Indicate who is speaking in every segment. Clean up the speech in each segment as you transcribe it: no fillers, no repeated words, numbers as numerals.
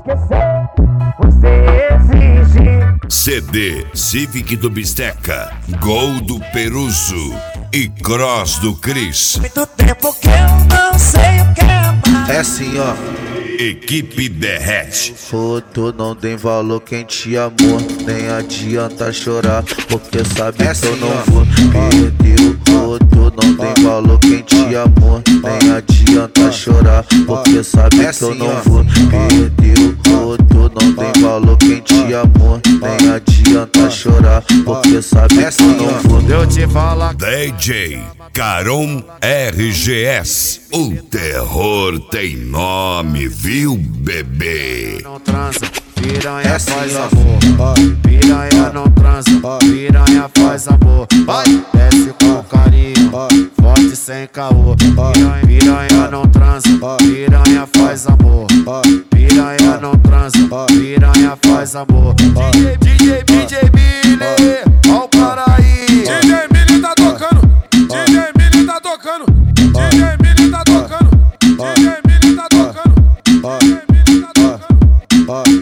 Speaker 1: esquecer, você exige.
Speaker 2: CD Civic do Bisteca, Gol do Peruso e Cross do Cris.
Speaker 1: Muito tempo que eu não sei o que é mais.
Speaker 3: É assim, ó.
Speaker 2: Equipe Derrete.
Speaker 3: Foto não tem valor, quem te amou nem adianta chorar, porque sabe que eu não vou perder o foto. Não tem valor, quem te amou nem adianta chorar, porque sabe que eu não vou perder o foto. Não tem valor, quem te amou nem adianta chorar, porque sabe que eu não vou.
Speaker 4: Eu te falar
Speaker 2: DJ Caron RGS. O terror tem nome, viu, bebê?
Speaker 4: não transa, piranha
Speaker 3: assim,
Speaker 4: faz
Speaker 3: ó.
Speaker 4: amor. Piranha não transa, piranha faz amor. Vai, desce com carinho, forte sem caô. Piranha não transa, piranha faz amor. Piranha não transa, piranha faz amor. DJ Billy, ó o cara aí.
Speaker 5: DJ Billy tá tocando, DJ Billy tá tocando, DJ Billy tá tocando, DJ Billy tá tocando, DJ Billy tá tocando.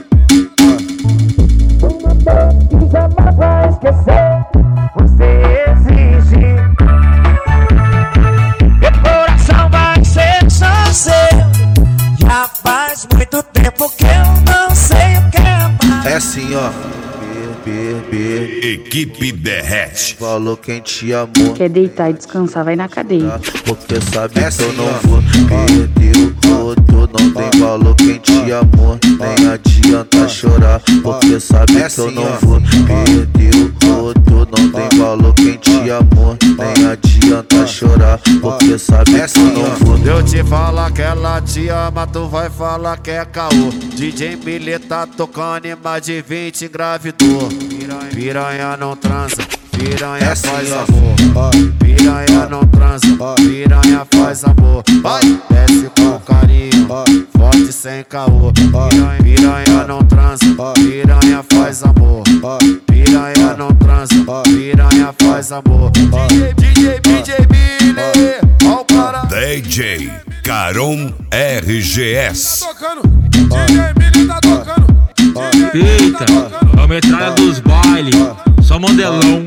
Speaker 1: E jamais vai esquecer, você exige. Meu coração vai ser só seu. Já faz muito tempo que eu não sei o que é mais.
Speaker 3: É assim, ó.
Speaker 2: Equipe Derrete.
Speaker 3: Falou quem te amou,
Speaker 6: Quer deitar e descansar, vai na cadeia.
Speaker 3: porque sabe que eu não vou perder o foto. Não tem valor, quem te amou nem adianta chorar, porque sabe que eu não vou perder o foto. Não tem valor, quem te amou nem adianta chorar, porque sabe que eu não vou.
Speaker 4: Eu te falar que ela te ama, tu vai falar que é caô. DJ Billy tá tocando e mais de 20 engravidou. Piranha não transa, piranha
Speaker 3: assim,
Speaker 4: faz
Speaker 3: ó.
Speaker 4: amor. Piranha não transa, piranha faz amor. Vai, desce com carinho, forte sem caô. Piranha não transa, piranha faz amor. Piranha não transa, piranha faz amor. DJ Billy, ó o cara.
Speaker 2: DJ Caron RGS.
Speaker 5: Tocando, DJ Billy tá tocando, DJ Billy tá
Speaker 7: Eita,
Speaker 5: tocando.
Speaker 7: a metralha dos bailes, só modelão.